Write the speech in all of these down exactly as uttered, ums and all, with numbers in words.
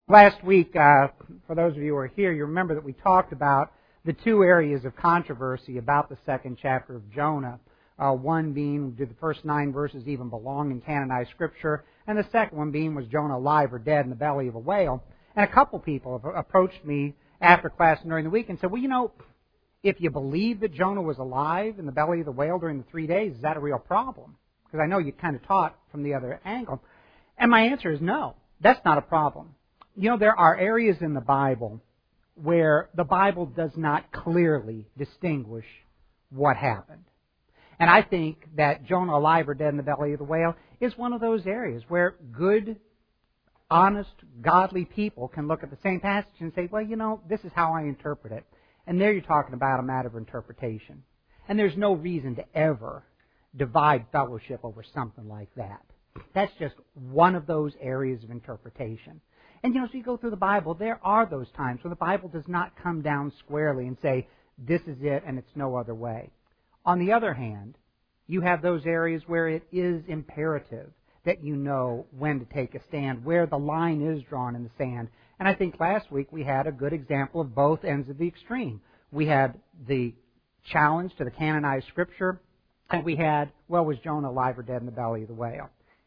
Last week, uh, for those of you who are here, you remember that we talked about the two areas of controversy about the second chapter of Jonah. Uh, one being, did the first nine verses even belong in canonized Scripture? And the second one being, was Jonah alive or dead in the belly of a whale? And a couple people have approached me after class and during the week and said, well, you know, if you believe that Jonah was alive in the belly of the whale during the three days, is that a real problem? Because I know you kind of taught from the other angle. And my answer is no, that's not a problem. You know, there are areas in the Bible where the Bible does not clearly distinguish what happened. And I think that Jonah alive or dead in the belly of the whale is one of those areas where good, honest, godly people can look at the same passage and say, well, you know, this is how I interpret it. And there you're talking about a matter of interpretation. And there's no reason to ever divide fellowship over something like that. That's just one of those areas of interpretation. And, you know, as you go through the Bible, there are those times when the Bible does not come down squarely and say, this is it and it's no other way. On the other hand, you have those areas where it is imperative that you know when to take a stand, where the line is drawn in the sand. And I think last week we had a good example of both ends of the extreme. We had the challenge to the canonized Scripture, and we had, well, was Jonah alive or dead in the belly of the whale?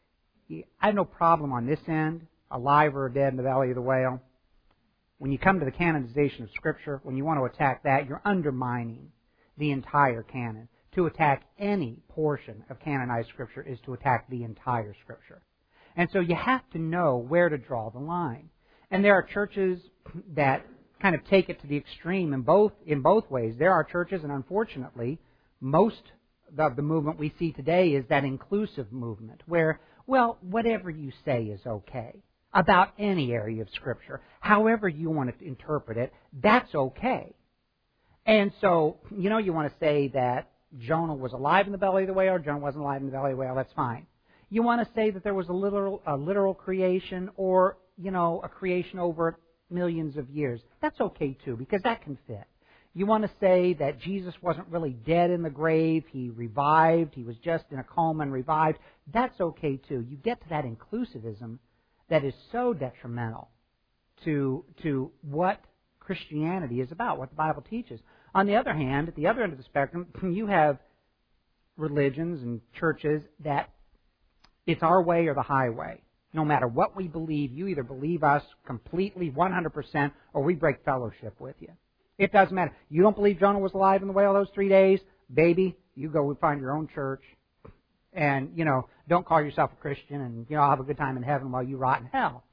I have no problem on this end, alive or dead in the belly of the whale. When you come to the canonization of Scripture, when you want to attack that, you're undermining the entire canon. To attack any portion of canonized Scripture is to attack the entire Scripture. And so you have to know where to draw the line. And there are churches that kind of take it to the extreme in both in both ways. There are churches, and unfortunately, most of the movement we see today is that inclusive movement, where, well, whatever you say is okay about any area of Scripture. However you want to interpret it, that's okay. And so, you know, you want to say that Jonah was alive in the belly of the whale, or Jonah wasn't alive in the belly of the whale, that's fine. You want to say that there was a literal, a literal creation, or, you know, a creation over millions of years. That's okay too, because that can fit. You want to say that Jesus wasn't really dead in the grave, he revived, he was just in a coma and revived. That's okay too. You get to that inclusivism that is so detrimental to, to what Christianity is about, what the Bible teaches. On the other hand, at the other end of the spectrum, you have religions and churches that it's our way or the highway. No matter what we believe, you either believe us completely, one hundred percent, or we break fellowship with you. It doesn't matter. You don't believe Jonah was alive in the whale those three days? Baby, you go and find your own church. And, you know, don't call yourself a Christian and, you know, have a good time in heaven while you rot in hell.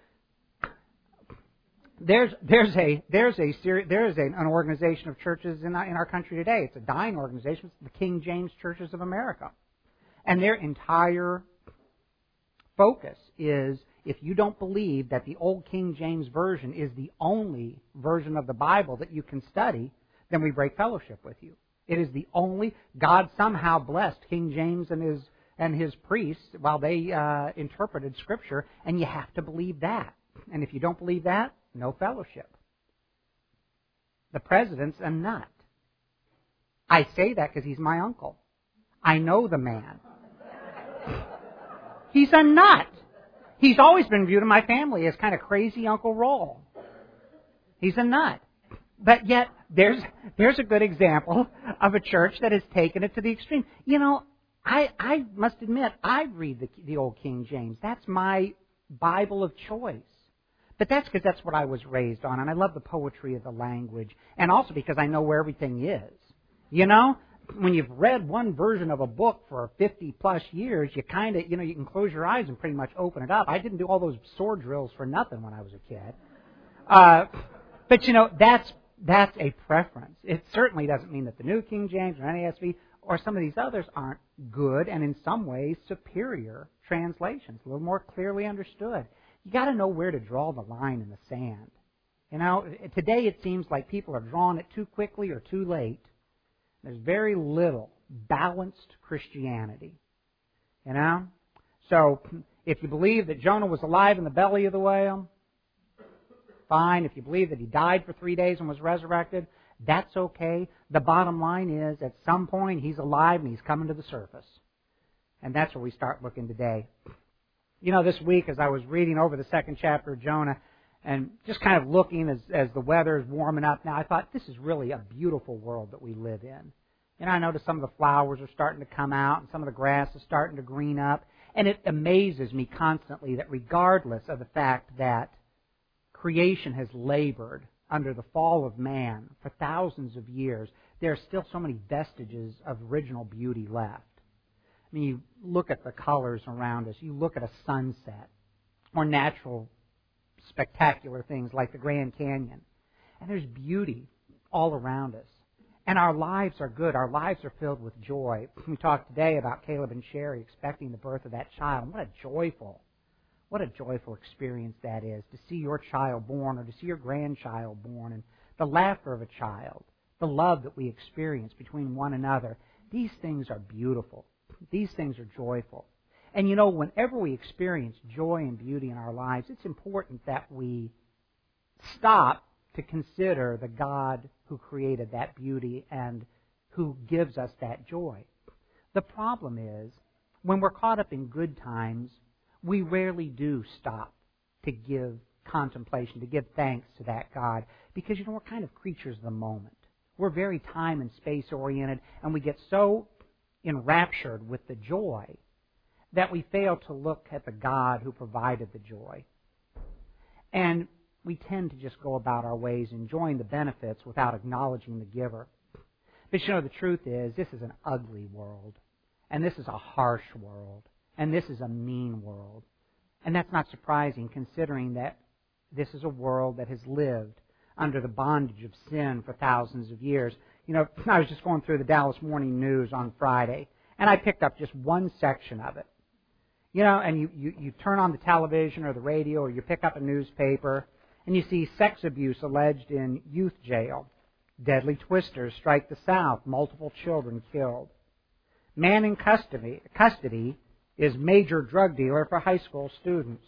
There's there's a there's a seri- there is a, an organization of churches in our, in our country today. It's a dying organization. It's the King James Churches of America, and their entire focus is, if you don't believe that the old King James version is the only version of the Bible that you can study, then we break fellowship with you. It is the only. God somehow blessed King James and his and his priests while they uh, interpreted Scripture, and you have to believe that. And if you don't believe that, no fellowship. The president's a nut. I say that because he's my uncle. I know the man. He's a nut. He's always been viewed in my family as kind of crazy Uncle Roll. He's a nut. But yet, there's there's a good example of a church that has taken it to the extreme. You know, I I must admit, I read the, the old King James. That's my Bible of choice. But that's because that's what I was raised on, and I love the poetry of the language, and also because I know where everything is. You know, when you've read one version of a book for fifty plus years, you kind of, you know, you can close your eyes and pretty much open it up. I didn't do all those sword drills for nothing when I was a kid. Uh, but, you know, that's that's a preference. It certainly doesn't mean that the New King James or N A S B or some of these others aren't good and in some ways superior translations, a little more clearly understood. You got to know where to draw the line in the sand. You know, today it seems like people are drawing it too quickly or too late. There's very little balanced Christianity. You know? So, if you believe that Jonah was alive in the belly of the whale, fine. If you believe that he died for three days and was resurrected, that's okay. The bottom line is, at some point, he's alive and he's coming to the surface. And that's where we start looking today. You know, this week as I was reading over the second chapter of Jonah, And just kind of looking as, as the weather is warming up now, I thought, this is really a beautiful world that we live in. And I noticed some of the flowers are starting to come out, and some of the grass is starting to green up. And it amazes me constantly that regardless of the fact that creation has labored under the fall of man for thousands of years, there are still so many vestiges of original beauty left. I mean, you look at the colors around us, you look at a sunset, or natural spectacular things like the Grand Canyon, and there's beauty all around us. And our lives are good. Our lives are filled with joy. We talked today about Caleb and Sherry expecting the birth of that child. And what a joyful, what a joyful experience that is, to see your child born or to see your grandchild born, and the laughter of a child, the love that we experience between one another. These things are beautiful. These things are joyful. And you know, whenever we experience joy and beauty in our lives, it's important that we stop to consider the God who created that beauty and who gives us that joy. The problem is, when we're caught up in good times, we rarely do stop to give contemplation, to give thanks to that God, because, you know, we're kind of creatures of the moment. We're very time and space oriented, and we get so enraptured with the joy that we fail to look at the God who provided the joy. And we tend to just go about our ways enjoying the benefits without acknowledging the giver. But you know, the truth is, this is an ugly world. And this is a harsh world. And this is a mean world. And that's not surprising, considering that this is a world that has lived under the bondage of sin for thousands of years. You know, I was just going through the Dallas Morning News on Friday, and I picked up just one section of it. You know, and you, you, you turn on the television or the radio, or you pick up a newspaper, and you see sex abuse alleged in youth jail. Deadly twisters strike the South. Multiple children killed. Man in custody, custody is major drug dealer for high school students.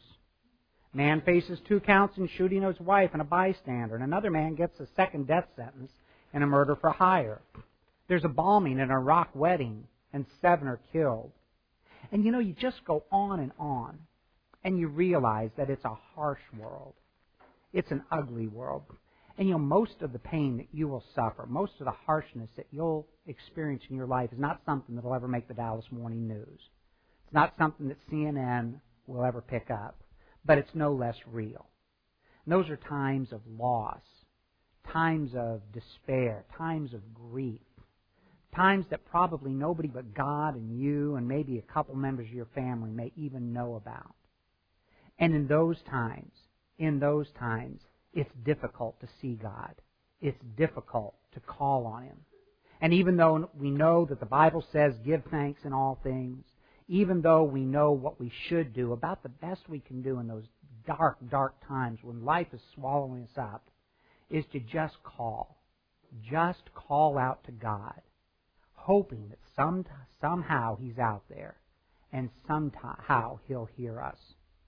Man faces two counts in shooting his wife and a bystander. And another man gets a second death sentence in a murder for hire. There's a bombing in an Iraq wedding, and seven are killed. And you know, you just go on and on, and you realize that it's a harsh world. It's an ugly world. And you know, most of the pain that you will suffer, most of the harshness that you'll experience in your life is not something that will ever make the Dallas Morning News. It's not something that C N N will ever pick up. But it's no less real. And those are times of loss, times of despair, times of grief, times that probably nobody but God and you and maybe a couple members of your family may even know about. And in those times, in those times, it's difficult to see God. It's difficult to call on Him. And even though we know that the Bible says, give thanks in all things, even though we know what we should do, about the best we can do in those dark, dark times when life is swallowing us up, is to just call. Just call out to God, hoping that some, somehow He's out there and somehow He'll hear us.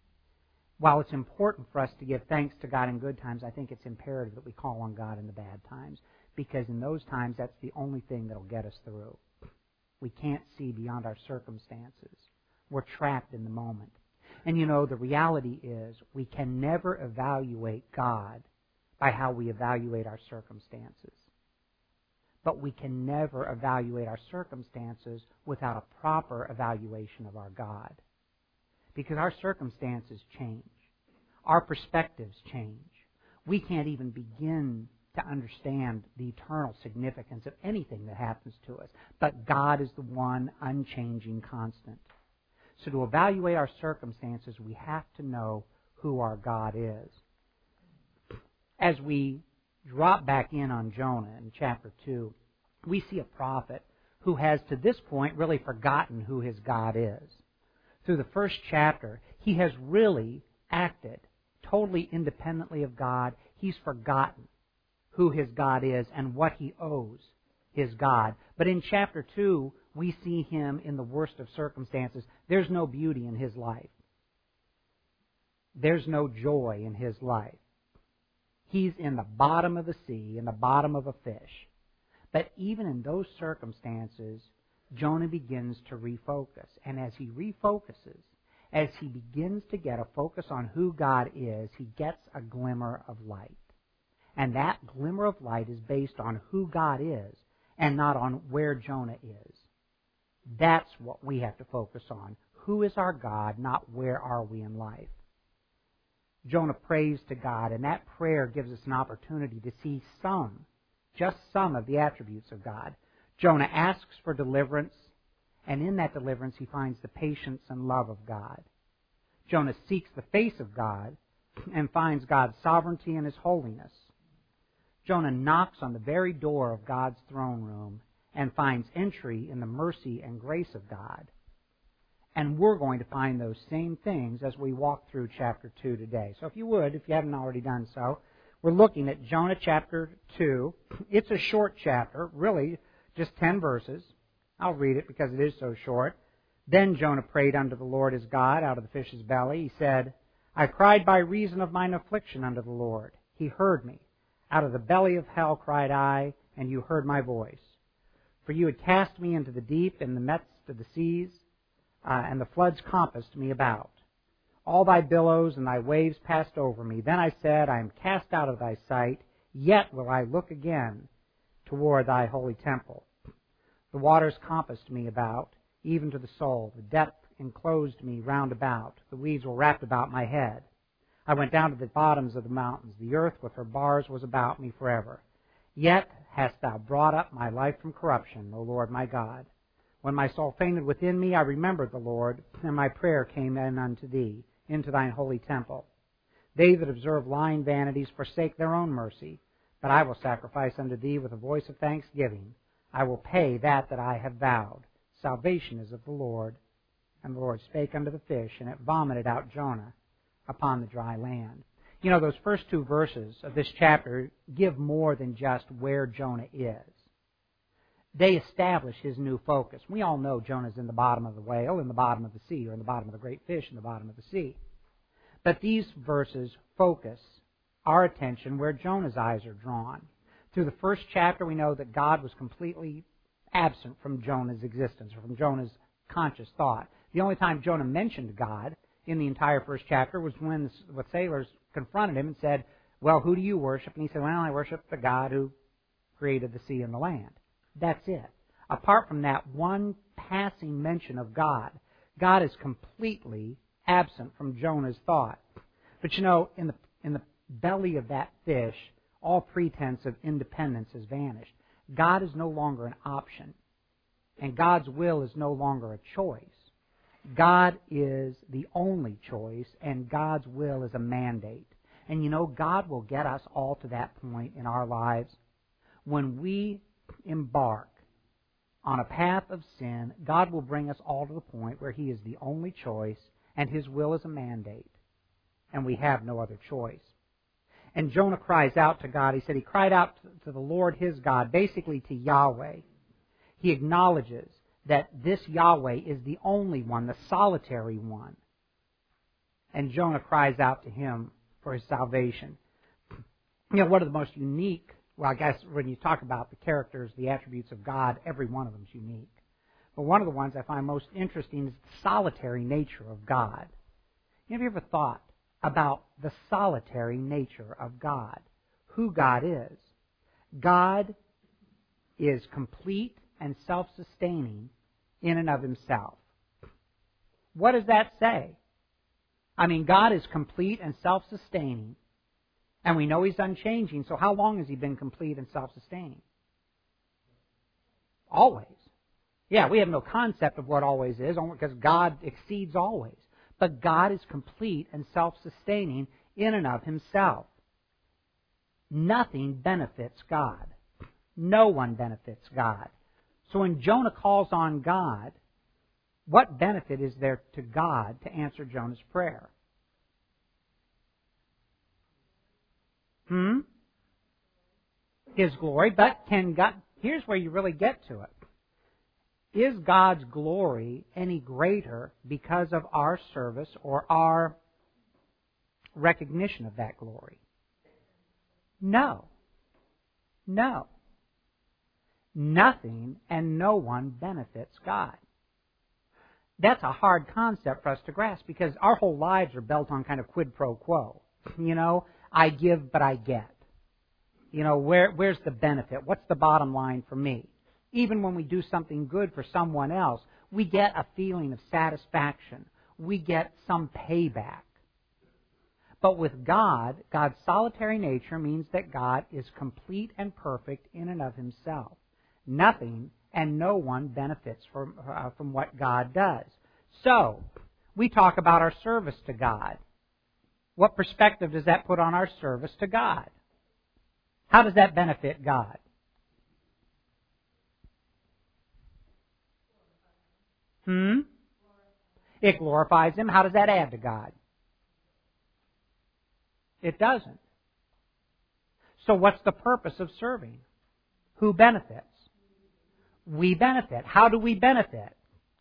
While it's important for us to give thanks to God in good times, I think it's imperative that we call on God in the bad times, because in those times, that's the only thing that'll get us through. We can't see beyond our circumstances. We're trapped in the moment. And you know, the reality is we can never evaluate God by how we evaluate our circumstances. But we can never evaluate our circumstances without a proper evaluation of our God. Because our circumstances change. Our perspectives change. We can't even begin to understand the eternal significance of anything that happens to us. But God is the one unchanging constant. So to evaluate our circumstances, we have to know who our God is. As we drop back in on Jonah in chapter two, we see a prophet who has to this point really forgotten who his God is. Through the first chapter, he has really acted totally independently of God. He's forgotten who his God is and what he owes his God. But in chapter two, we see him in the worst of circumstances. There's no beauty in his life. There's no joy in his life. He's in the bottom of the sea, in the bottom of a fish. But even in those circumstances, Jonah begins to refocus. And as he refocuses, as he begins to get a focus on who God is, he gets a glimmer of light. And that glimmer of light is based on who God is and not on where Jonah is. That's what we have to focus on. Who is our God, not where are we in life. Jonah prays to God, and that prayer gives us an opportunity to see some, just some of the attributes of God. Jonah asks for deliverance, and in that deliverance he finds the patience and love of God. Jonah seeks the face of God and finds God's sovereignty and His holiness. Jonah knocks on the very door of God's throne room and finds entry in the mercy and grace of God. And we're going to find those same things as we walk through chapter two today. So if you would, if you haven't already done so, we're looking at Jonah chapter two. It's a short chapter, really just ten verses. I'll read it because it is so short. Then Jonah prayed unto the Lord his God out of the fish's belly. He said, I cried by reason of mine affliction unto the Lord. He heard me. Out of the belly of hell cried I, and you heard my voice. For you had cast me into the deep in the midst of the seas, uh, and the floods compassed me about. All thy billows and thy waves passed over me. Then I said, I am cast out of thy sight, yet will I look again toward thy holy temple. The waters compassed me about, even to the soul. The depth enclosed me round about. The weeds were wrapped about my head. I went down to the bottoms of the mountains. The earth with her bars was about me forever. Yet hast thou brought up my life from corruption, O Lord my God. When my soul fainted within me, I remembered the Lord, and my prayer came in unto thee, into thine holy temple. They that observe lying vanities forsake their own mercy, but I will sacrifice unto thee with a voice of thanksgiving. I will pay that that I have vowed. Salvation is of the Lord. And the Lord spake unto the fish, and it vomited out Jonah upon the dry land. You know, those first two verses of this chapter give more than just where Jonah is. They establish his new focus. We all know Jonah's in the bottom of the whale, in the bottom of the sea, or in the bottom of the great fish, in the bottom of the sea. But these verses focus our attention where Jonah's eyes are drawn. Through the first chapter, we know that God was completely absent from Jonah's existence, or from Jonah's conscious thought. The only time Jonah mentioned God in the entire first chapter was when the sailors confronted him and said, well, who do you worship? And he said, well, I worship the God who created the sea and the land. That's it. Apart from that one passing mention of God, God is completely absent from Jonah's thought. But you know, in the in the belly of that fish, all pretense of independence has vanished. God is no longer an option, and God's will is no longer a choice. God is the only choice, and God's will is a mandate. And you know, God will get us all to that point in our lives. When we embark on a path of sin, God will bring us all to the point where He is the only choice, and His will is a mandate, and we have no other choice. And Jonah cries out to God. He said he cried out to the Lord his God, basically to Yahweh. He acknowledges that this Yahweh is the only one, the solitary one. And Jonah cries out to Him for his salvation. You know, one of the most unique, well, I guess when you talk about the characters, the attributes of God, every one of them is unique. But one of the ones I find most interesting is the solitary nature of God. Have you ever thought about the solitary nature of God, who God is? God is complete and self-sustaining in and of Himself. What does that say? I mean, God is complete and self-sustaining, and we know He's unchanging, so how long has He been complete and self-sustaining? Always. Yeah, we have no concept of what always is, because God exceeds always. But God is complete and self-sustaining in and of Himself. Nothing benefits God. No one benefits God. So when Jonah calls on God, what benefit is there to God to answer Jonah's prayer? Hmm? His glory. But can God... Here's where you really get to it. Is God's glory any greater because of our service or our recognition of that glory? No. No. Nothing and no one benefits God. That's a hard concept for us to grasp because our whole lives are built on kind of quid pro quo. You know, I give, but I get. You know, where where's the benefit? What's the bottom line for me? Even when we do something good for someone else, we get a feeling of satisfaction. We get some payback. But with God, God's solitary nature means that God is complete and perfect in and of Himself. Nothing and no one benefits from, uh, from what God does. So, we talk about our service to God. What perspective does that put on our service to God? How does that benefit God? Hmm? It glorifies Him. How does that add to God? It doesn't. So what's the purpose of serving? Who benefits? We benefit. How do we benefit?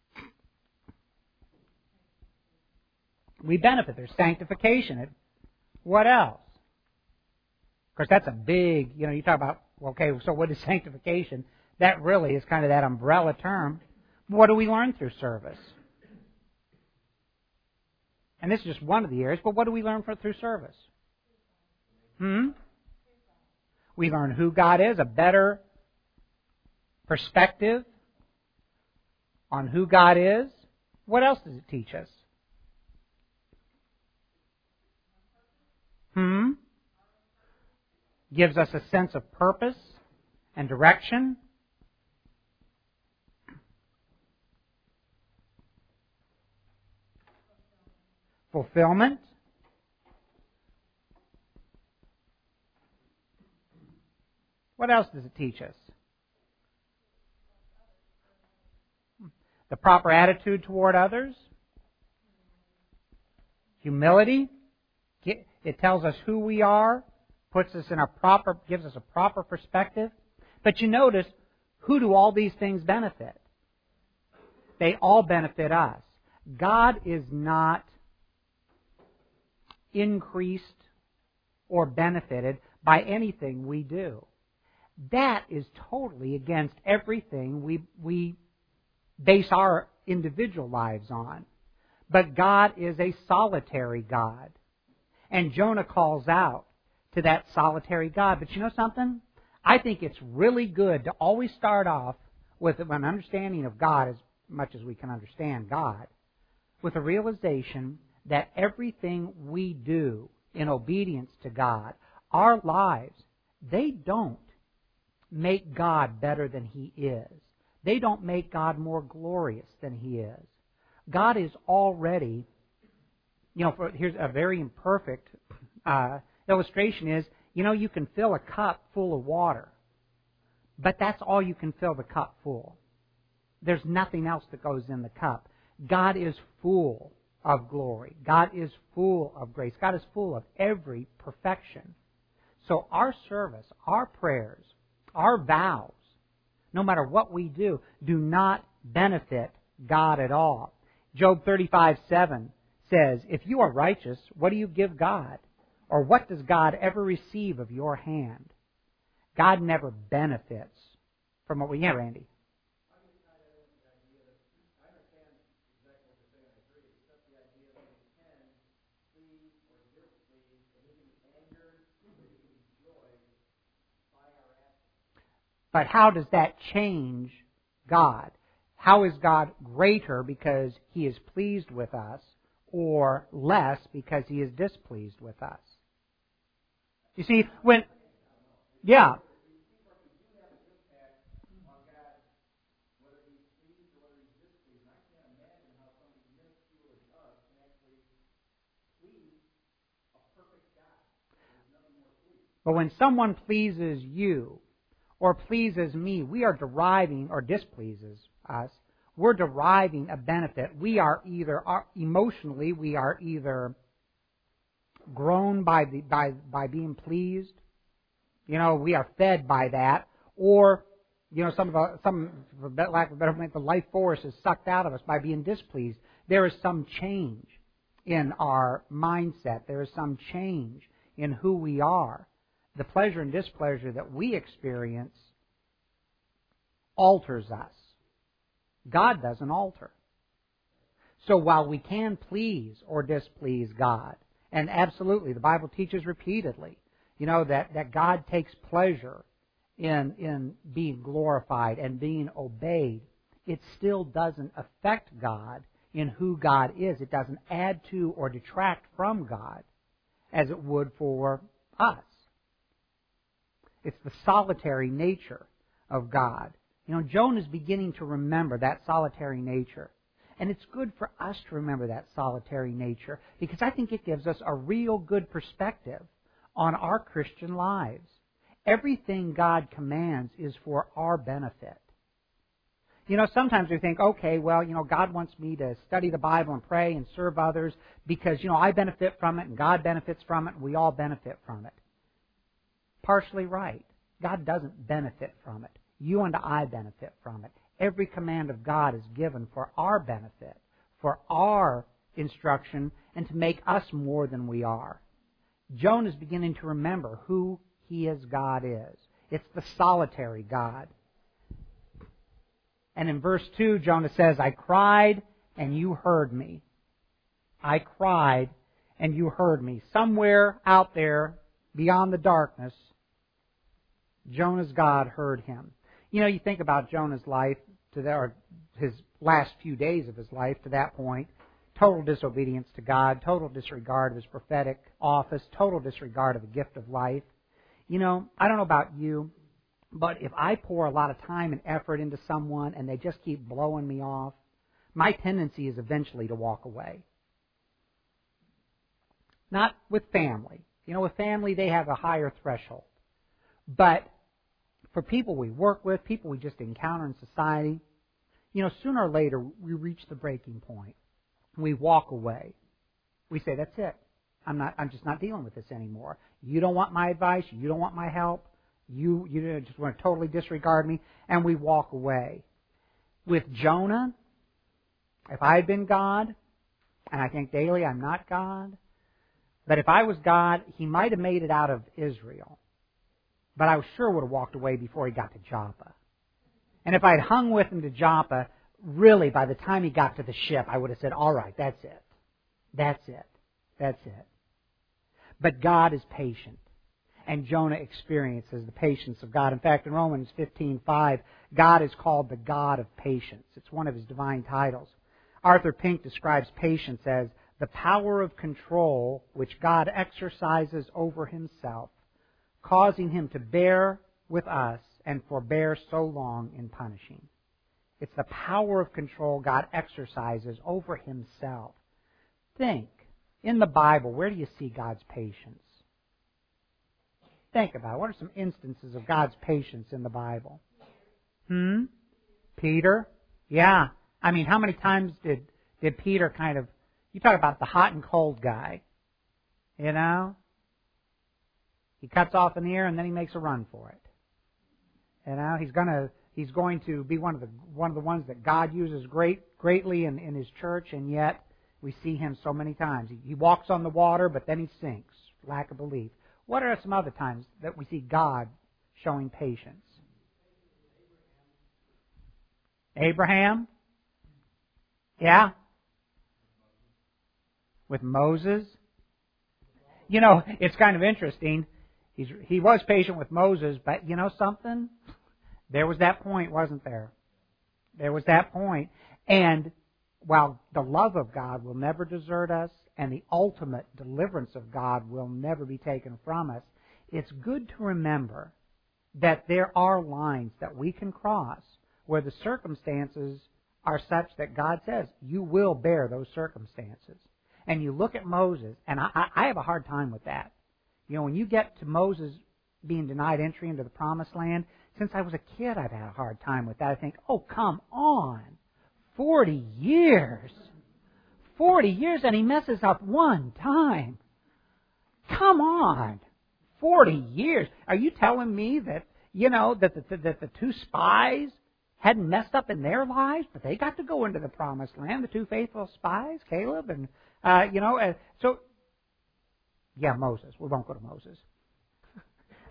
We benefit. There's sanctification. What else? Of course, that's a big, you know, you talk about, okay, so what is sanctification? That really is kind of that umbrella term. What do we learn through service? And this is just one of the areas, but what do we learn through service? Hmm? We learn who God is, a better perspective on who God is. What else does it teach us? Hmm? Gives us a sense of purpose and direction. Fulfillment. What else does it teach us? The proper attitude toward others. Humility. It tells us who we are, puts us in a proper, gives us a proper perspective. But you notice, who do all these things benefit? They all benefit us. God is not increased or benefited by anything we do. That is totally against everything we we base our individual lives on. But God is a solitary God. And Jonah calls out to that solitary God. But you know something? I think it's really good to always start off with an understanding of God, as much as we can understand God, with a realization that everything we do in obedience to God, our lives, they don't make God better than He is. They don't make God more glorious than He is. God is already, you know, for, here's a very imperfect uh, illustration is, you know, you can fill a cup full of water, but that's all you can fill the cup full. There's nothing else that goes in the cup. God is full of glory. God is full of grace. God is full of every perfection. So our service, our prayers, our vows, no matter what we do, do not benefit God at all. Job thirty-five seven says, if you are righteous, what do you give God? Or what does God ever receive of your hand? God never benefits from what we... Yeah, Randy. But how does that change God? How is God greater because He is pleased with us, or less because He is displeased with us? You see, when... Yeah. But when someone pleases you, or pleases me, we are deriving, or displeases us, we're deriving a benefit. We are either, emotionally, we are either grown by the by by being pleased. You know, we are fed by that, or you know, some of the, some for lack of a better word, the life force is sucked out of us by being displeased. There is some change in our mindset. There is some change in who we are. The pleasure and displeasure that we experience alters us. God doesn't alter. So while we can please or displease God, and absolutely the Bible teaches repeatedly, you know, that, that God takes pleasure in, in being glorified and being obeyed, it still doesn't affect God in who God is. It doesn't add to or detract from God as it would for us. It's the solitary nature of God. You know, Jonah is beginning to remember that solitary nature. And it's good for us to remember that solitary nature because I think it gives us a real good perspective on our Christian lives. Everything God commands is for our benefit. You know, sometimes we think, okay, well, you know, God wants me to study the Bible and pray and serve others because, you know, I benefit from it and God benefits from it and we all benefit from it. Partially right. God doesn't benefit from it. You and I benefit from it. Every command of God is given for our benefit, for our instruction, and to make us more than we are. Jonah is beginning to remember who he as God is. It's the solitary God. And in verse two, Jonah says, I cried and you heard me. I cried and you heard me. Somewhere out there, beyond the darkness, Jonah's God heard him. You know, you think about Jonah's life, to the, or his last few days of his life to that point, total disobedience to God, total disregard of his prophetic office, total disregard of the gift of life. You know, I don't know about you, but if I pour a lot of time and effort into someone and they just keep blowing me off, my tendency is eventually to walk away. Not with family. You know, with family, they have a higher threshold. But for people we work with, people we just encounter in society, you know, sooner or later we reach the breaking point. We walk away. We say, that's it. I'm not. I'm just not dealing with this anymore. You don't want my advice. You don't want my help. You you just want to totally disregard me, and we walk away. With Jonah, if I had been God, and I think daily I'm not God, but if I was God, he might have made it out of Israel. But I sure would have walked away before he got to Joppa. And if I had hung with him to Joppa, really, by the time he got to the ship, I would have said, all right, that's it. That's it. That's it. But God is patient. And Jonah experiences the patience of God. In fact, in Romans fifteen five, God is called the God of patience. It's one of his divine titles. Arthur Pink describes patience as the power of control which God exercises over himself, causing him to bear with us and forbear so long in punishing. It's the power of control God exercises over himself. Think, in the Bible, where do you see God's patience? Think about it. What are some instances of God's patience in the Bible? Hmm? Peter? Yeah. I mean, how many times did, did Peter kind of... You talk about the hot and cold guy. You know? He cuts off an ear and then he makes a run for it. You know, he's gonna he's going to be one of the one of the ones that God uses great greatly in, in his church, and yet we see him so many times. He, he walks on the water, but then he sinks. Lack of belief. What are some other times that we see God showing patience? Abraham? Yeah? With Moses? You know, it's kind of interesting. He's, he was patient with Moses, but you know something? There was that point, wasn't there? There was that point. And while the love of God will never desert us, and the ultimate deliverance of God will never be taken from us, it's good to remember that there are lines that we can cross where the circumstances are such that God says, you will bear those circumstances. And you look at Moses, and I, I have a hard time with that. You know, when you get to Moses being denied entry into the Promised Land, since I was a kid, I've had a hard time with that. I think, oh, come on. Forty years. Forty years, and he messes up one time. Come on. Forty years. Are you telling me that, you know, that the, that the two spies hadn't messed up in their lives, but they got to go into the Promised Land, the two faithful spies, Caleb and, uh, you know, uh, so, yeah, Moses. We won't go to Moses.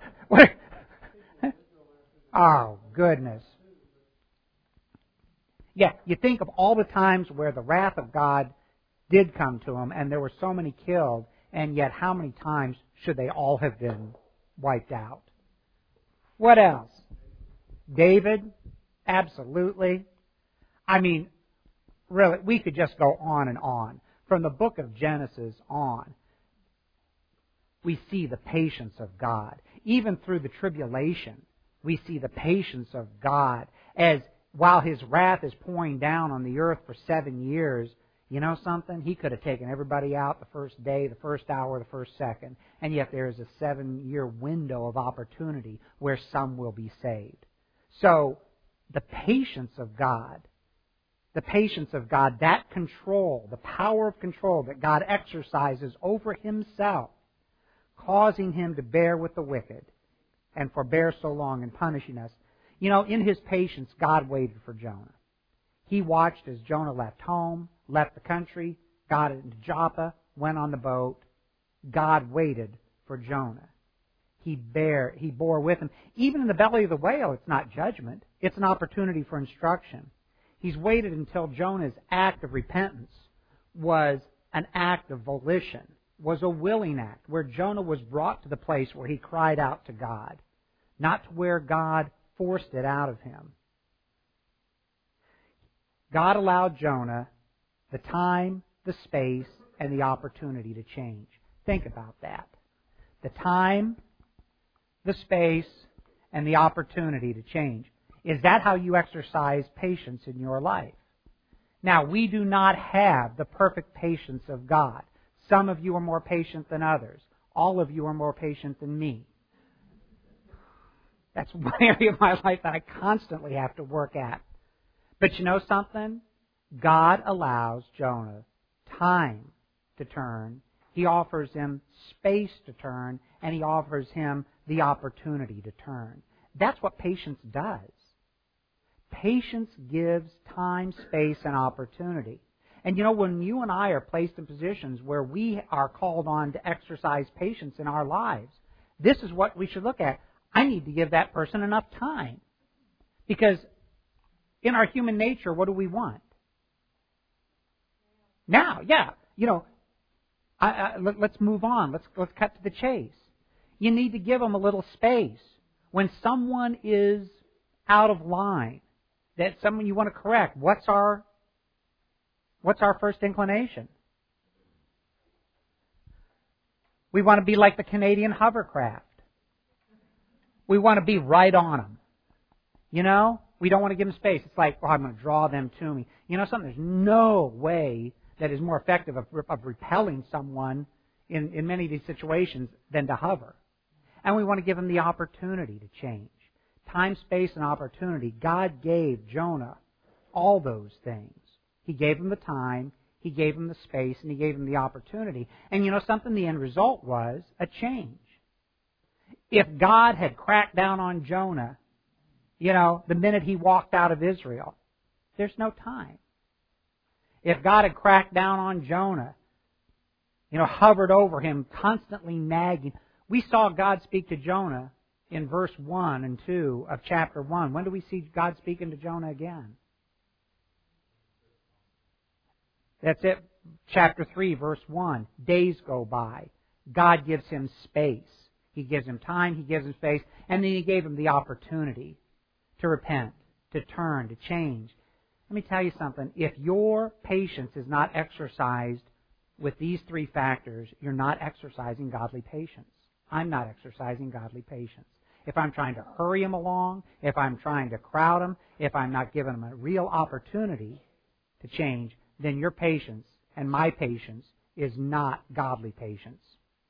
Oh, goodness. Yeah, you think of all the times where the wrath of God did come to them, and there were so many killed, and yet how many times should they all have been wiped out? What else? David? Absolutely. I mean, really, we could just go on and on. From the book of Genesis on, we see the patience of God. Even through the tribulation, we see the patience of God as while His wrath is pouring down on the earth for seven years, you know something? He could have taken everybody out the first day, the first hour, the first second, and yet there is a seven-year window of opportunity where some will be saved. So, the patience of God, the patience of God, that control, the power of control that God exercises over Himself, causing Him to bear with the wicked and forbear so long in punishing us. You know, in His patience, God waited for Jonah. He watched as Jonah left home, left the country, got into Joppa, went on the boat. God waited for Jonah. He bear, he bore with him. Even in the belly of the whale, it's not judgment. It's an opportunity for instruction. He's waited until Jonah's act of repentance was an act of volition, was a willing act, where Jonah was brought to the place where he cried out to God, not to where God forced it out of him. God allowed Jonah the time, the space, and the opportunity to change. Think about that. The time, the space, and the opportunity to change. Is that how you exercise patience in your life? Now, we do not have the perfect patience of God. Some of you are more patient than others. All of you are more patient than me. That's one area of my life that I constantly have to work at. But you know something? God allows Jonah time to turn. He offers him space to turn, and He offers him the opportunity to turn. That's what patience does. Patience gives time, space, and opportunity. And you know, when you and I are placed in positions where we are called on to exercise patience in our lives, this is what we should look at. I need to give that person enough time. Because in our human nature, what do we want? Now, yeah, you know, I, I, let, let's move on. Let's let's cut to the chase. You need to give them a little space. When someone is out of line, that someone you want to correct, what's our what's our first inclination? We want to be like the Canadian hovercraft. We want to be right on them. You know? We don't want to give them space. It's like, oh, I'm going to draw them to me. You know something? There's no way that is more effective of, of repelling someone in, in many of these situations than to hover. And we want to give them the opportunity to change. Time, space, and opportunity. God gave Jonah all those things. He gave him the time, He gave him the space, and He gave him the opportunity. And you know something? The end result was a change. If God had cracked down on Jonah, you know, the minute he walked out of Israel, there's no time. If God had cracked down on Jonah, you know, hovered over him, constantly nagging. We saw God speak to Jonah in verse one and two of chapter one. When do we see God speaking to Jonah again? That's it. Chapter three, verse one. Days go by. God gives him space. He gives him time, He gives him space, and then He gave him the opportunity to repent, to turn, to change. Let me tell you something. If your patience is not exercised with these three factors, you're not exercising godly patience. I'm not exercising godly patience. If I'm trying to hurry them along, if I'm trying to crowd them, if I'm not giving them a real opportunity to change, then your patience and my patience is not godly patience.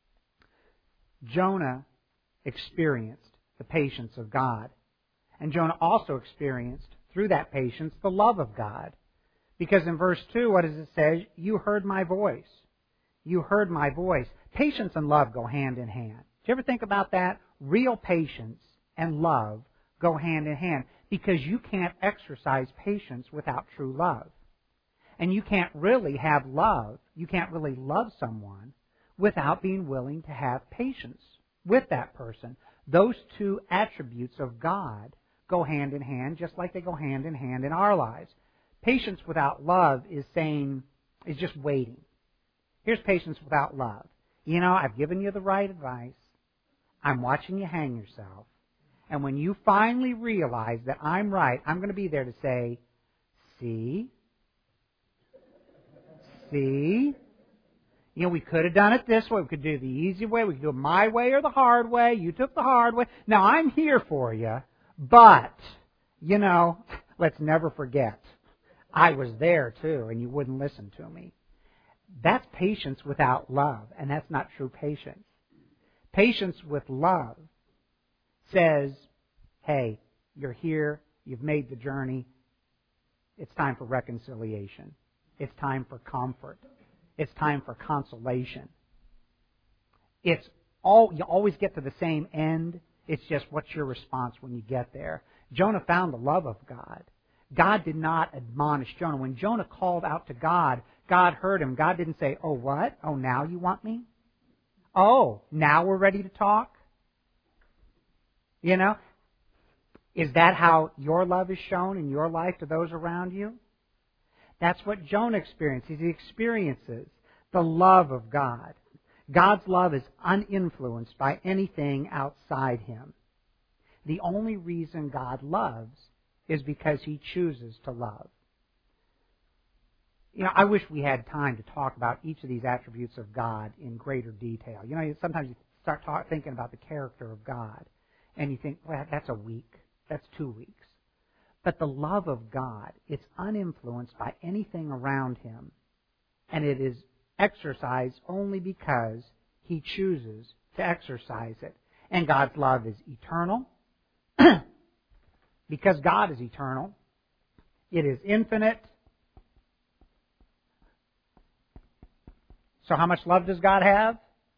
Jonah experienced the patience of God. And Jonah also experienced, through that patience, the love of God. Because in verse two, what does it say? You heard my voice. You heard my voice. Patience and love go hand in hand. Do you ever think about that? Real patience and love go hand in hand. Because you can't exercise patience without true love. And you can't really have love, you can't really love someone without being willing to have patience with that person. Those two attributes of God go hand in hand, just like they go hand in hand in our lives. Patience without love is saying, is just waiting. Here's patience without love. You know, I've given you the right advice. I'm watching you hang yourself. And when you finally realize that I'm right, I'm going to be there to say, see? See? You know, we could have done it this way. We could do it the easy way. We could do it my way or the hard way. You took the hard way. Now, I'm here for you. But, you know, let's never forget, I was there too, and you wouldn't listen to me. That's patience without love, and that's not true patience. Patience with love says, hey, you're here, you've made the journey, it's time for reconciliation. It's time for comfort. It's time for consolation. It's all, you always get to the same end. It's just what's your response when you get there. Jonah found the love of God. God did not admonish Jonah. When Jonah called out to God, God heard him. God didn't say, oh, what? Oh, now you want me? Oh, now we're ready to talk? You know? Is that how your love is shown in your life to those around you? That's what Jonah experiences. He experiences the love of God. God's love is uninfluenced by anything outside Him. The only reason God loves is because He chooses to love. You know, I wish we had time to talk about each of these attributes of God in greater detail. You know, sometimes you start talk, thinking about the character of God, and you think, well, that's a week. That's two weeks. But the love of God, it's uninfluenced by anything around Him, and it is exercised only because He chooses to exercise it. And God's love is eternal. Because God is eternal, it is infinite. So how much love does God have?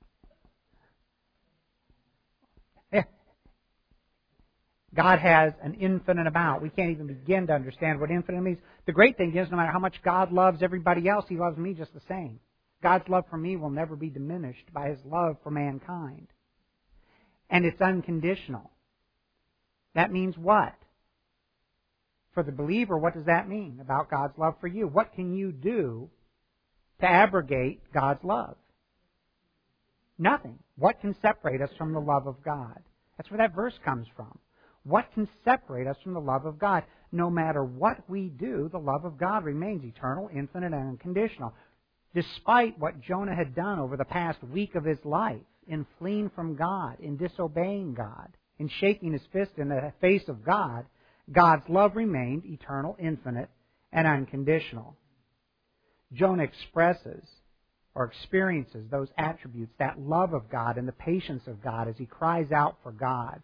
God has an infinite amount. We can't even begin to understand what infinite means. The great thing is, no matter how much God loves everybody else, He loves me just the same. God's love for me will never be diminished by His love for mankind. And it's unconditional. That means what? For the believer, what does that mean about God's love for you? What can you do to abrogate God's love? Nothing. What can separate us from the love of God? That's where that verse comes from. What can separate us from the love of God? No matter what we do, the love of God remains eternal, infinite, and unconditional. Despite what Jonah had done over the past week of his life in fleeing from God, in disobeying God, in shaking his fist in the face of God, God's love remained eternal, infinite, and unconditional. Jonah expresses or experiences those attributes, that love of God and the patience of God as he cries out for God.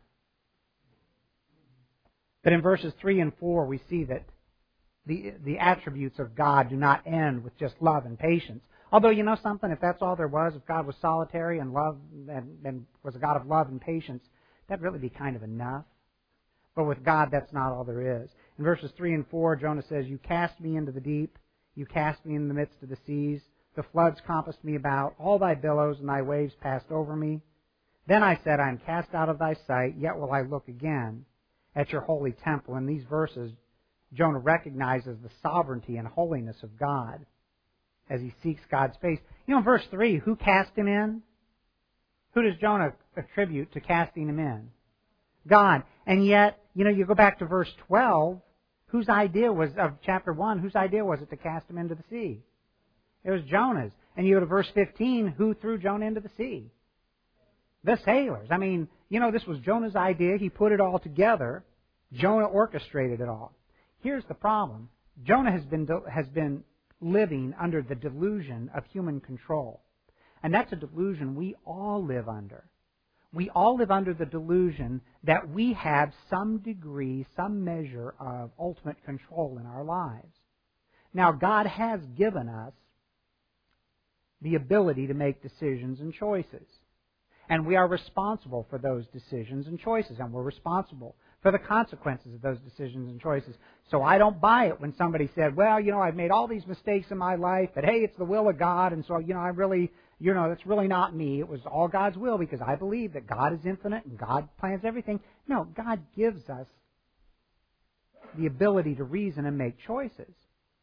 But in verses three and four, we see that the, the attributes of God do not end with just love and patience. Although, you know something, if that's all there was, if God was solitary and love and, and was a God of love and patience, that'd really be kind of enough. But with God, that's not all there is. In verses three and four, Jonah says, "You cast me into the deep, you cast me in the midst of the seas, the floods compassed me about, all thy billows and thy waves passed over me. Then I said, I am cast out of thy sight, yet will I look again at your holy temple." In these verses, Jonah recognizes the sovereignty and holiness of God as he seeks God's face. You know, in verse three, who cast him in? Who does Jonah attribute to casting him in? God. And yet, you know, you go back to verse twelve, whose idea was, of chapter one, whose idea was it to cast him into the sea? It was Jonah's. And you go to verse fifteen, who threw Jonah into the sea? The sailors. I mean, you know, this was Jonah's idea. He put it all together. Jonah orchestrated it all. Here's the problem. Jonah has been has been living under the delusion of human control. And that's a delusion we all live under. We all live under the delusion that we have some degree, some measure of ultimate control in our lives. Now, God has given us the ability to make decisions and choices. And we are responsible for those decisions and choices. And we're responsible for the consequences of those decisions and choices. So I don't buy it when somebody said, well, you know, I've made all these mistakes in my life, but hey, it's the will of God, and so, you know, I really, you know, it's really not me. It was all God's will because I believe that God is infinite and God plans everything. No, God gives us the ability to reason and make choices.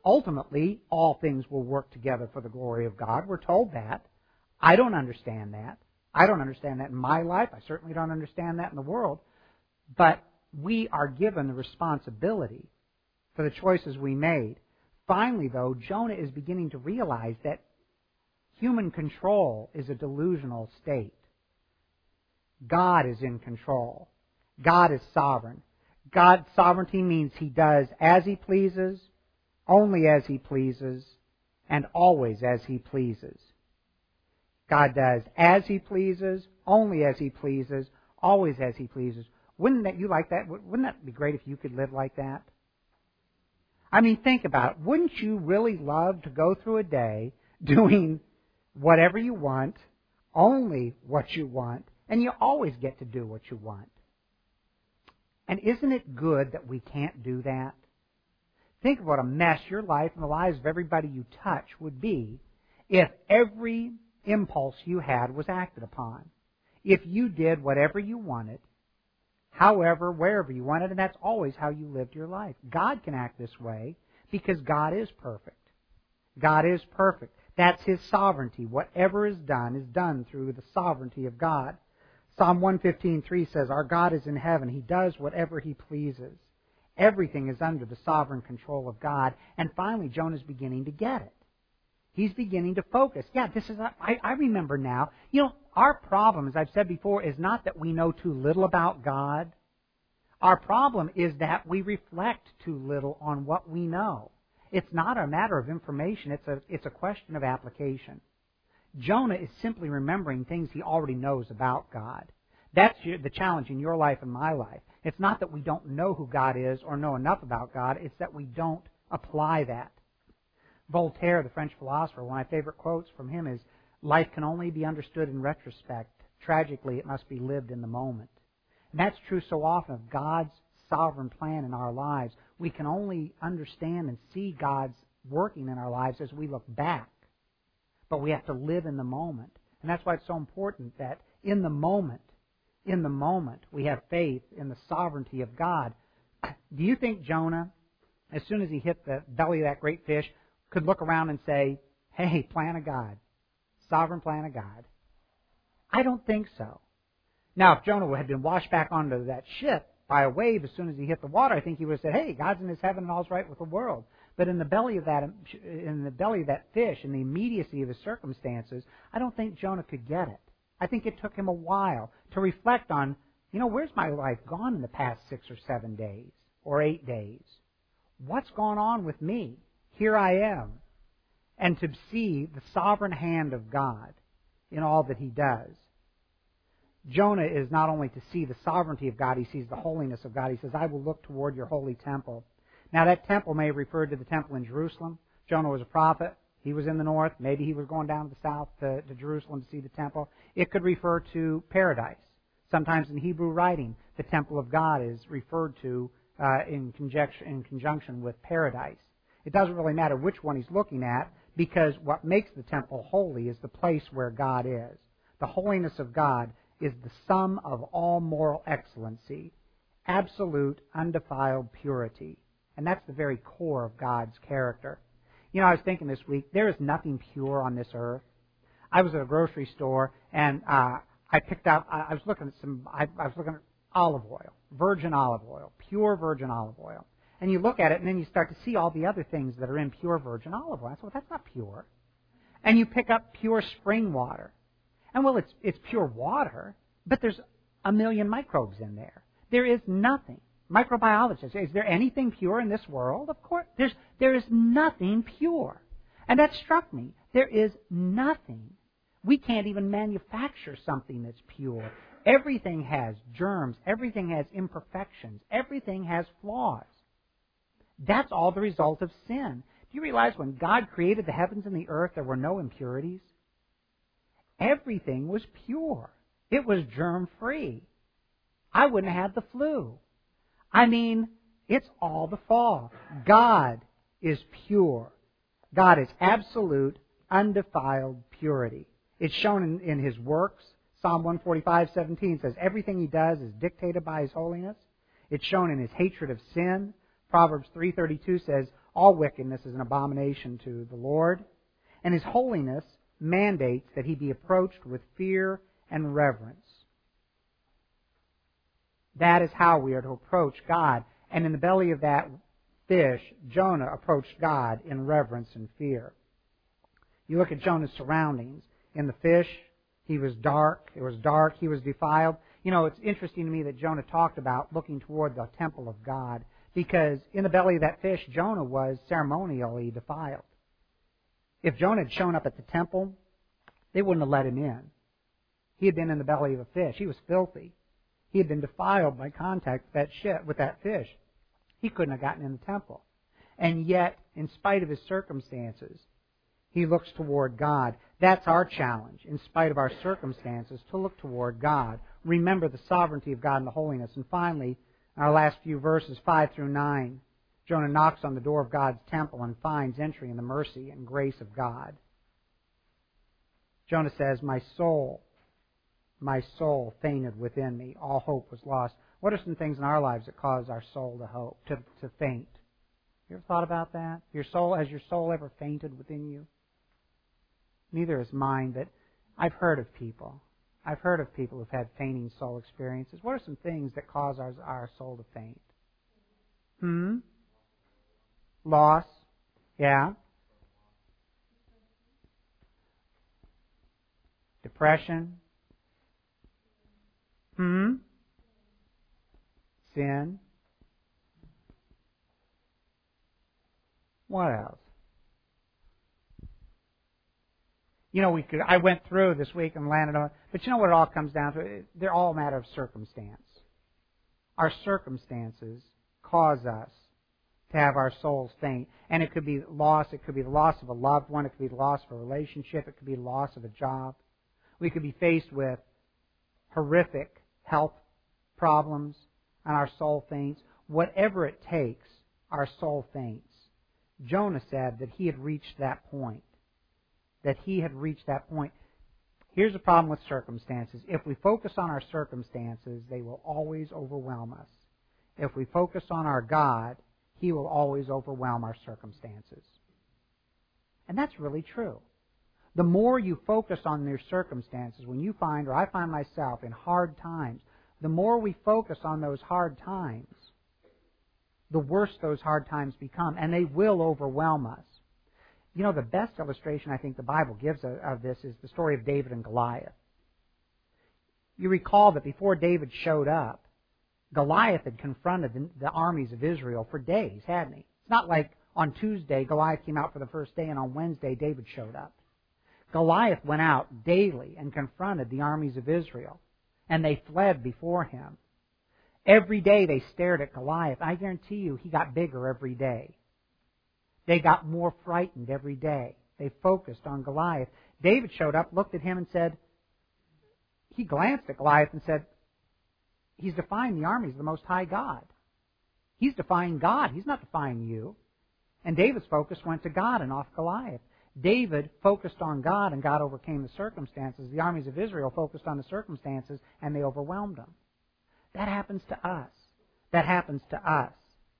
ultimately, all things will work together for the glory of God. We're told that. I don't understand that. I don't understand that in my life. I certainly don't understand that in the world. But we are given the responsibility for the choices we made. Finally, though, Jonah is beginning to realize that human control is a delusional state. God is in control. God is sovereign. God's sovereignty means He does as He pleases, only as He pleases, and always as He pleases. God does as He pleases, only as He pleases, always as He pleases. Wouldn't that you like that? Wouldn't that be great if you could live like that? I mean, think about it. Wouldn't you really love to go through a day doing whatever you want, only what you want, and you always get to do what you want? And isn't it good that we can't do that? Think of what a mess your life and the lives of everybody you touch would be if every impulse you had was acted upon. If you did whatever you wanted, however, wherever you wanted, and that's always how you lived your life. God can act this way because God is perfect. God is perfect. That's His sovereignty. Whatever is done is done through the sovereignty of God. Psalm one fifteen three says, "Our God is in heaven. He does whatever He pleases." Everything is under the sovereign control of God. And finally, Jonah's beginning to get it. He's beginning to focus. Yeah, this is, I, I remember now. You know, our problem, as I've said before, is not that we know too little about God. Our problem is that we reflect too little on what we know. It's not a matter of information. It's a, it's a question of application. Jonah is simply remembering things he already knows about God. That's the challenge in your life and my life. It's not that we don't know who God is or know enough about God. It's that we don't apply that. Voltaire, the French philosopher, one of my favorite quotes from him is, "Life can only be understood in retrospect. Tragically, it must be lived in the moment." And that's true so often of God's sovereign plan in our lives. We can only understand and see God's working in our lives as we look back. But we have to live in the moment. And that's why it's so important that in the moment, in the moment, we have faith in the sovereignty of God. Do you think Jonah, as soon as he hit the belly of that great fish, could look around and say, "Hey, plan of God, sovereign plan of God"? I don't think so. Now, if Jonah had been washed back onto that ship by a wave as soon as he hit the water, I think he would have said, "Hey, God's in His heaven and all's right with the world." But in the belly of that, in the belly of that fish, in the immediacy of his circumstances, I don't think Jonah could get it. I think it took him a while to reflect on, you know, where's my life gone in the past six or seven days or eight days? What's gone on with me? Here I am. And to see the sovereign hand of God in all that He does. Jonah is not only to see the sovereignty of God, he sees the holiness of God. He says, "I will look toward your holy temple." Now, that temple may have referred to the temple in Jerusalem. Jonah was a prophet. He was in the north. Maybe he was going down to the south to, to Jerusalem to see the temple. It could refer to paradise. Sometimes in Hebrew writing, the temple of God is referred to uh, in, conjunction, in conjunction with paradise. It doesn't really matter which one he's looking at, because what makes the temple holy is the place where God is. The holiness of God is the sum of all moral excellency, absolute, undefiled purity. And that's the very core of God's character. You know, I was thinking this week, there is nothing pure on this earth. I was at a grocery store, and uh, I picked out, I was looking at some, I, I was looking at olive oil, virgin olive oil, pure virgin olive oil. And you look at it, and then you start to see all the other things that are in pure virgin olive oil. I said, well, that's not pure. And you pick up pure spring water. And, well, it's it's pure water, but there's a million microbes in there. There is nothing. Microbiologists, is there anything pure in this world? Of course, there's there is nothing pure. And that struck me. There is nothing. We can't even manufacture something that's pure. Everything has germs. Everything has imperfections. Everything has flaws. That's all the result of sin. Do you realize when God created the heavens and the earth, there were no impurities? Everything was pure. It was germ-free. I wouldn't have had the flu. I mean, it's all the fall. God is pure. God is absolute, undefiled purity. It's shown in, in His works. Psalm one forty-five seventeen says, everything He does is dictated by His holiness. It's shown in His hatred of sin. Proverbs three thirty-two says, All wickedness is an abomination to the Lord, and His holiness mandates that He be approached with fear and reverence. That is how we are to approach God. And in the belly of that fish, Jonah approached God in reverence and fear. You look at Jonah's surroundings. In the fish, he was dark. It was dark. He was defiled. You know, it's interesting to me that Jonah talked about looking toward the temple of God, because in the belly of that fish, Jonah was ceremonially defiled. If Jonah had shown up at the temple, they wouldn't have let him in. He had been in the belly of a fish. He was filthy. He had been defiled by contact with that shit, with that fish. He couldn't have gotten in the temple. And yet, in spite of his circumstances, he looks toward God. That's our challenge, in spite of our circumstances, to look toward God. Remember the sovereignty of God and the holiness. And finally, in our last few verses, five through nine, Jonah knocks on the door of God's temple and finds entry in the mercy and grace of God. Jonah says, "My soul, my soul fainted within me. All hope was lost." What are some things in our lives that cause our soul to hope, to, to faint? You ever thought about that? Your soul, has your soul ever fainted within you? Neither is mine, but I've heard of people. I've heard of people who've had fainting soul experiences. What are some things that cause our, our soul to faint? Hmm? Loss. Yeah. Depression. Hmm? Sin. What else? You know, we could. I went through this week and landed on, but you know what it all comes down to? They're all a matter of circumstance. Our circumstances cause us to have our souls faint, and it could be loss. It could be the loss of a loved one. It could be the loss of a relationship. It could be the loss of a job. We could be faced with horrific health problems, and our soul faints. Whatever it takes, our soul faints. Jonah said that he had reached that point. That he had reached that point. Here's the problem with circumstances. If we focus on our circumstances, they will always overwhelm us. If we focus on our God, He will always overwhelm our circumstances. And that's really true. The more you focus on your circumstances, when you find, or I find myself in hard times, the more we focus on those hard times, the worse those hard times become, and they will overwhelm us. You know, the best illustration I think the Bible gives of this is the story of David and Goliath. You recall that before David showed up, Goliath had confronted the, the armies of Israel for days, hadn't he? It's not like on Tuesday Goliath came out for the first day and on Wednesday David showed up. Goliath went out daily and confronted the armies of Israel, and they fled before him. Every day they stared at Goliath. I guarantee you he got bigger every day. They got more frightened every day. They focused on Goliath. David showed up, looked at him and said, he glanced at Goliath and said, he's defying the armies of the Most High God. He's defying God. He's not defying you. And David's focus went to God and off Goliath. David focused on God and God overcame the circumstances. The armies of Israel focused on the circumstances and they overwhelmed them. That happens to us. That happens to us.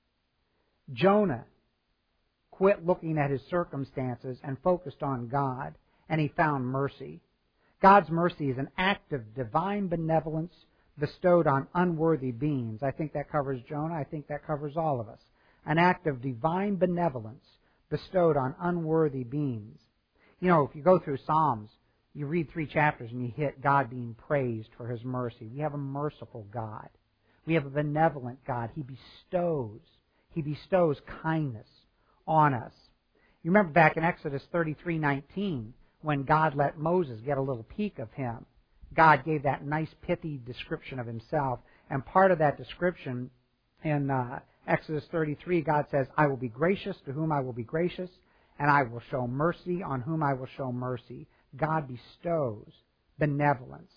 Jonah quit looking at his circumstances and focused on God, and he found mercy. God's mercy is an act of divine benevolence bestowed on unworthy beings. I think that covers Jonah. I think that covers all of us. An act of divine benevolence bestowed on unworthy beings. You know, if you go through Psalms, you read three chapters and you hit God being praised for His mercy. We have a merciful God. We have a benevolent God. He bestows. He bestows kindness on us. You remember back in Exodus thirty-three nineteen, when God let Moses get a little peek of Him, God gave that nice pithy description of Himself. And part of that description in uh, Exodus thirty-three, God says, I will be gracious to whom I will be gracious, and I will show mercy on whom I will show mercy. God bestows benevolence.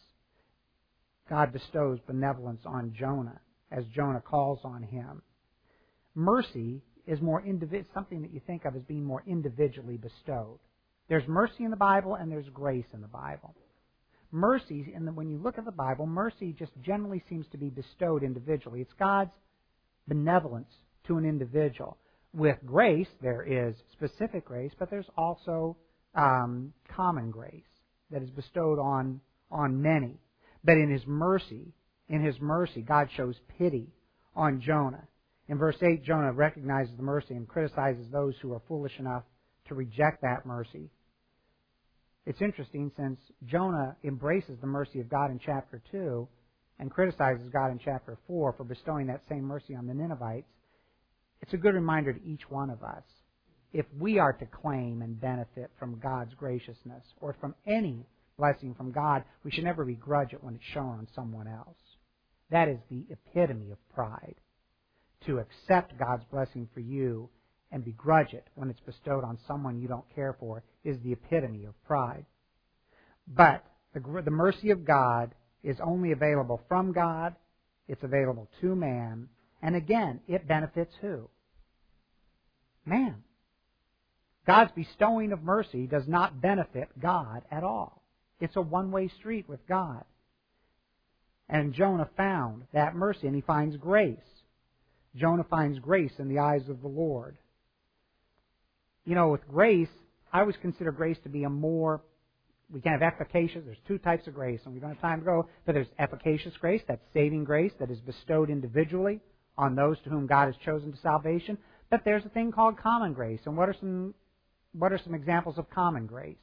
God bestows benevolence on Jonah as Jonah calls on Him. Mercy is more individ- something that you think of as being more individually bestowed. There's mercy in the Bible and there's grace in the Bible. Mercy, in the, when you look at the Bible, mercy just generally seems to be bestowed individually. It's God's benevolence to an individual. with grace, there is specific grace, but there's also um, common grace that is bestowed on, on many. But in His mercy, in His mercy, God shows pity on Jonah. In verse eight, Jonah recognizes the mercy and criticizes those who are foolish enough to reject that mercy. It's interesting, since Jonah embraces the mercy of God in chapter two and criticizes God in chapter four for bestowing that same mercy on the Ninevites, it's a good reminder to each one of us, if we are to claim and benefit from God's graciousness or from any blessing from God, we should never begrudge it when it's shown on someone else. That is the epitome of pride. To accept God's blessing for you and begrudge it when it's bestowed on someone you don't care for is the epitome of pride. But the, the mercy of God is only available from God. It's available to man. And again, it benefits who? Man. God's bestowing of mercy does not benefit God at all. It's a one-way street with God. And Jonah found that mercy, and he finds grace. Jonah finds grace in the eyes of the Lord. You know, with grace, I always consider grace to be a more, we can have efficacious, there's two types of grace, and we don't have time to go, but there's efficacious grace, that's saving grace, that is bestowed individually on those to whom God has chosen to salvation. But there's a thing called common grace. And what are some what are some examples of common grace?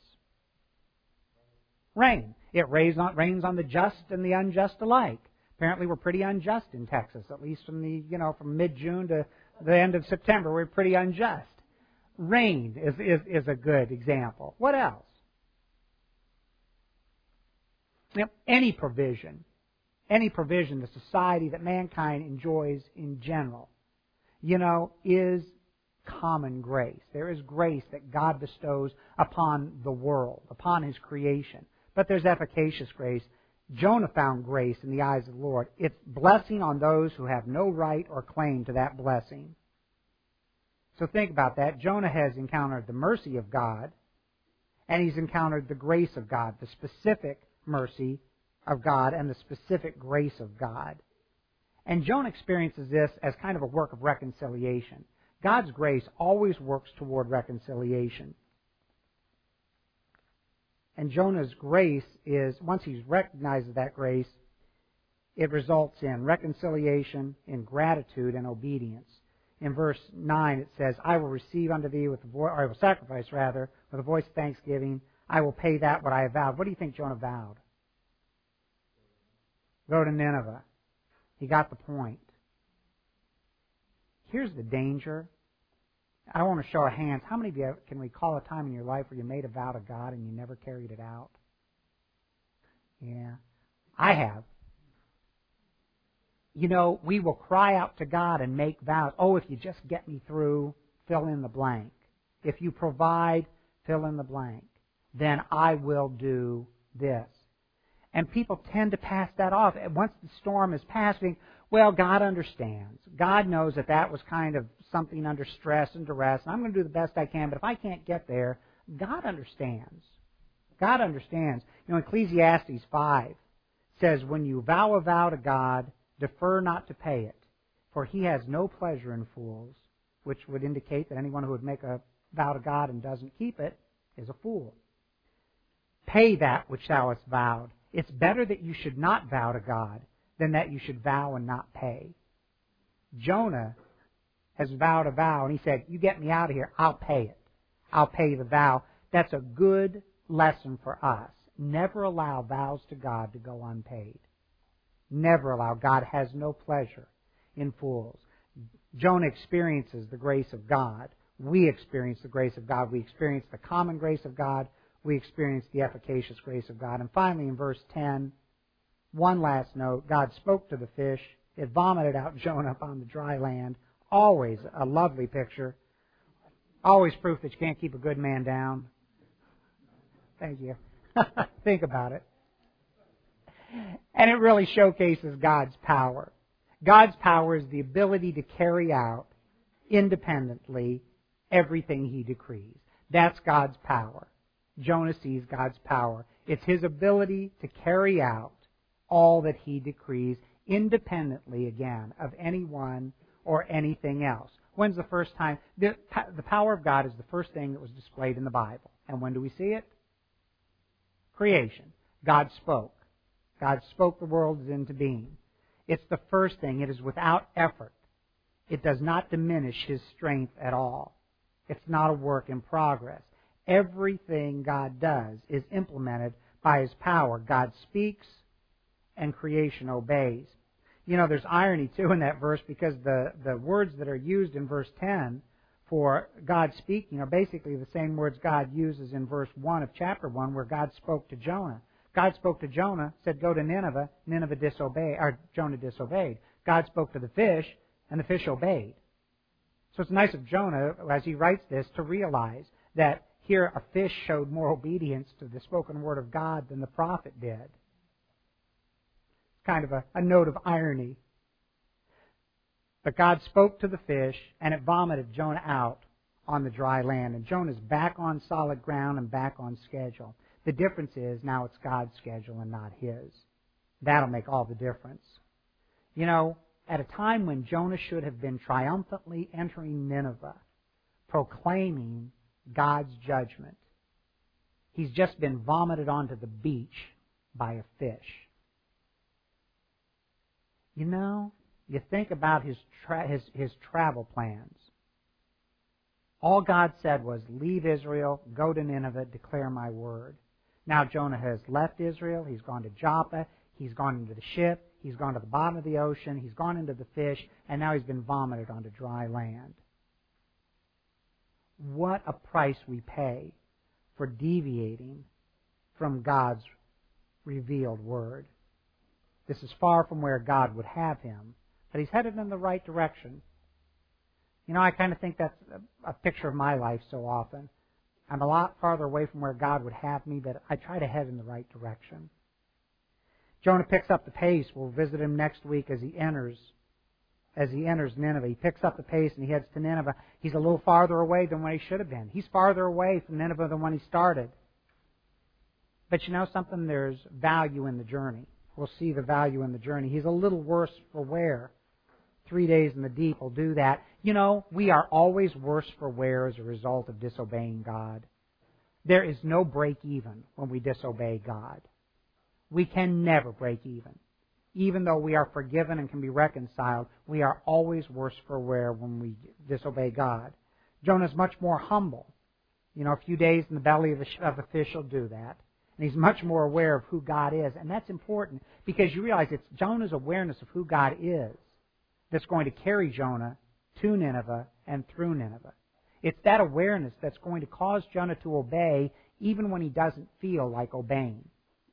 Rain. It rains on, rains on the just and the unjust alike. Apparently we're pretty unjust in Texas, at least from the, you know, from mid-June to the end of September, we're pretty unjust. Rain is, is, is a good example. What else? You know, any provision, any provision, the society that mankind enjoys in general, you know, is common grace. There is grace that God bestows upon the world, upon His creation. But there's efficacious grace. Jonah found grace in the eyes of the Lord. It's blessing on those who have no right or claim to that blessing. So think about that. Jonah has encountered the mercy of God, and he's encountered the grace of God, the specific mercy of God and the specific grace of God. And Jonah experiences this as kind of a work of reconciliation. God's grace always works toward reconciliation. And Jonah's grace is, once he recognizes that grace, it results in reconciliation, in gratitude, and obedience. In verse nine it says, I will receive unto thee with the voice, or I will sacrifice rather, with a voice of thanksgiving. I will pay that what I have vowed. What do you think Jonah vowed? Go to Nineveh. He got the point. Here's the danger. I want to show of hands. How many of you can recall a time in your life where you made a vow to God and you never carried it out? Yeah. I have. You know, we will cry out to God and make vows. Oh, if you just get me through, fill in the blank. If you provide, fill in the blank. Then I will do this. And people tend to pass that off. Once the storm is passing, well, God understands. God knows that that was kind of something under stress and duress, and I'm going to do the best I can, but if I can't get there, God understands. God understands. You know, Ecclesiastes five says, when you vow a vow to God, defer not to pay it, for He has no pleasure in fools, which would indicate that anyone who would make a vow to God and doesn't keep it is a fool. Pay that which thou hast vowed. It's better that you should not vow to God than that you should vow and not pay. Jonah has vowed a vow, and he said, you get me out of here, I'll pay it. I'll pay the vow. That's a good lesson for us. Never allow vows to God to go unpaid. Never allow. God has no pleasure in fools. Jonah experiences the grace of God. We experience the grace of God. We experience the common grace of God. We experience the efficacious grace of God. And finally, in verse ten, one last note. God spoke to the fish. It vomited out Jonah upon the dry land. Always a lovely picture. Always proof that you can't keep a good man down. Thank you. Think about it. And it really showcases God's power. God's power is the ability to carry out independently everything He decrees. That's God's power. Jonah sees God's power. It's His ability to carry out all that He decrees independently, again, of anyone or anything else. When's the first time? The, the power of God is the first thing that was displayed in the Bible. And when do we see it? Creation. God spoke. God spoke the worlds into being. It's the first thing. It is without effort. It does not diminish His strength at all. It's not a work in progress. Everything God does is implemented by His power. God speaks and creation obeys. You know, there's irony too in that verse because the, the words that are used in verse ten for God speaking are basically the same words God uses in verse one of chapter one where God spoke to Jonah. God spoke to Jonah, said, go to Nineveh. Nineveh disobeyed, or Jonah disobeyed. God spoke to the fish, and the fish obeyed. So it's nice of Jonah, as he writes this, to realize that here a fish showed more obedience to the spoken word of God than the prophet did. It's kind of a, a note of irony. But God spoke to the fish, and it vomited Jonah out on the dry land. And Jonah's back on solid ground and back on schedule. The difference is now it's God's schedule and not His. That'll make all the difference. You know, at a time when Jonah should have been triumphantly entering Nineveh, proclaiming God's judgment, he's just been vomited onto the beach by a fish. You know, you think about his, tra- his, his travel plans. All God said was, leave Israel, go to Nineveh, declare my word. Now Jonah has left Israel, he's gone to Joppa, he's gone into the ship, he's gone to the bottom of the ocean, he's gone into the fish, and now he's been vomited onto dry land. What a price we pay for deviating from God's revealed word. This is far from where God would have him, but he's headed in the right direction. You know, I kind of think that's a, a picture of my life so often. I'm a lot farther away from where God would have me, but I try to head in the right direction. Jonah picks up the pace. We'll visit him next week as he enters as he enters Nineveh. He picks up the pace and he heads to Nineveh. He's a little farther away than what he should have been. He's farther away from Nineveh than when he started. But you know something? There's value in the journey. We'll see the value in the journey. He's a little worse for wear. Three days in the deep will do that. You know, we are always worse for wear as a result of disobeying God. There is no break even when we disobey God. We can never break even. Even though we are forgiven and can be reconciled, we are always worse for wear when we disobey God. Jonah's much more humble. You know, a few days in the belly of a, of a fish will do that. And he's much more aware of who God is. And that's important because you realize it's Jonah's awareness of who God is that's going to carry Jonah to Nineveh and through Nineveh. It's that awareness that's going to cause Jonah to obey even when he doesn't feel like obeying.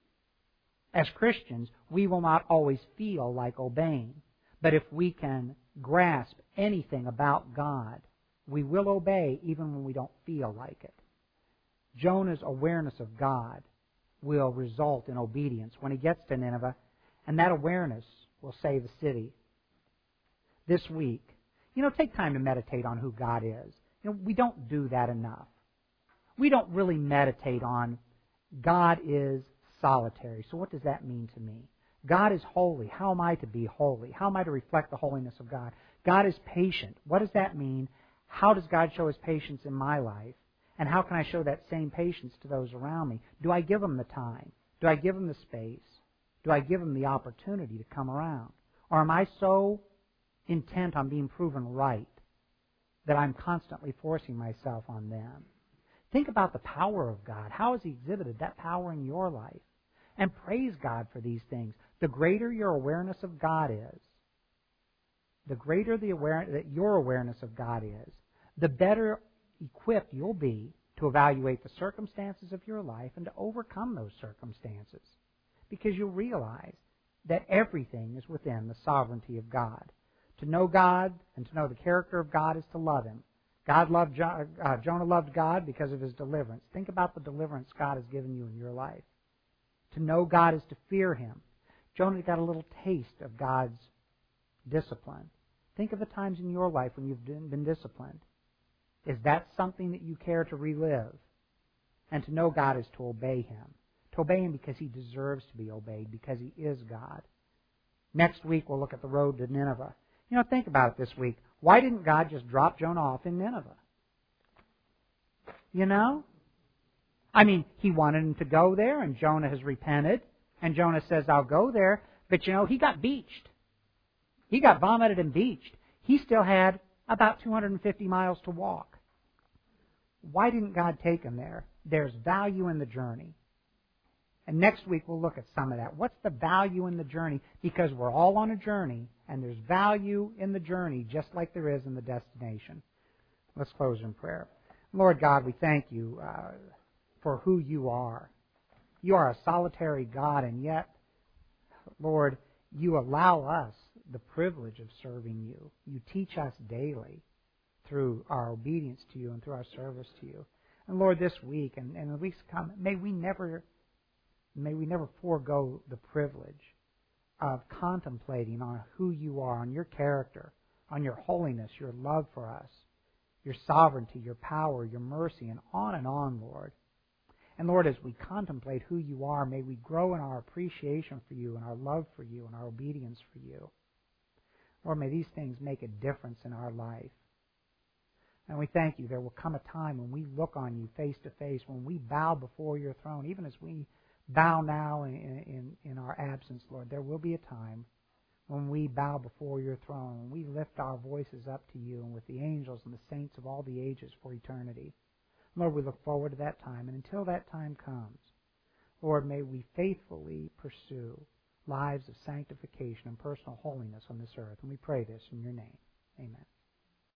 As Christians, we will not always feel like obeying. But if we can grasp anything about God, we will obey even when we don't feel like it. Jonah's awareness of God will result in obedience when he gets to Nineveh, and that awareness will save the city. This week, you know, take time to meditate on who God is. You know, we don't do that enough. We don't really meditate on God is solitary. So what does that mean to me? God is holy. How am I to be holy? How am I to reflect the holiness of God? God is patient. What does that mean? How does God show His patience in my life? And how can I show that same patience to those around me? Do I give them the time? Do I give them the space? Do I give them the opportunity to come around? Or am I so intent on being proven right that I'm constantly forcing myself on them? Think about the power of God. How has He exhibited that power in your life? And praise God for these things. The greater your awareness of God is, the greater the aware, that your awareness of God is, the better equipped you'll be to evaluate the circumstances of your life and to overcome those circumstances. Because you'll realize that everything is within the sovereignty of God. To know God and to know the character of God is to love Him. God loved jo- uh, Jonah loved God because of his deliverance. Think about the deliverance God has given you in your life. To know God is to fear Him. Jonah got a little taste of God's discipline. Think of the times in your life when you've been disciplined. Is that something that you care to relive? And to know God is to obey Him. To obey Him because He deserves to be obeyed, because He is God. Next week we'll look at the road to Nineveh. You know, think about it this week. Why didn't God just drop Jonah off in Nineveh? You know? I mean, he wanted him to go there, and Jonah has repented, and Jonah says, I'll go there. But, you know, he got beached. He got vomited and beached. He still had about two hundred fifty miles to walk. Why didn't God take him there? There's value in the journey. And next week we'll look at some of that. What's the value in the journey? Because we're all on a journey, and there's value in the journey just like there is in the destination. Let's close in prayer. Lord God, we thank you uh, for who you are. You are a solitary God, and yet, Lord, you allow us the privilege of serving you. You teach us daily through our obedience to you and through our service to you. And Lord, this week and, and the weeks to come, may we never may we never forego the privilege of contemplating on who you are, on your character, on your holiness, your love for us, your sovereignty, your power, your mercy, and on and on, Lord. And Lord, as we contemplate who you are, may we grow in our appreciation for you and our love for you and our obedience for you. Lord, may these things make a difference in our life. And we thank you there will come a time when we look on you face to face, when we bow before your throne, even as we bow now in, in, in our absence, Lord. There will be a time when we bow before your throne, when we lift our voices up to you and with the angels and the saints of all the ages for eternity. Lord, we look forward to that time. And until that time comes, Lord, may we faithfully pursue lives of sanctification and personal holiness on this earth. And we pray this in your name. Amen.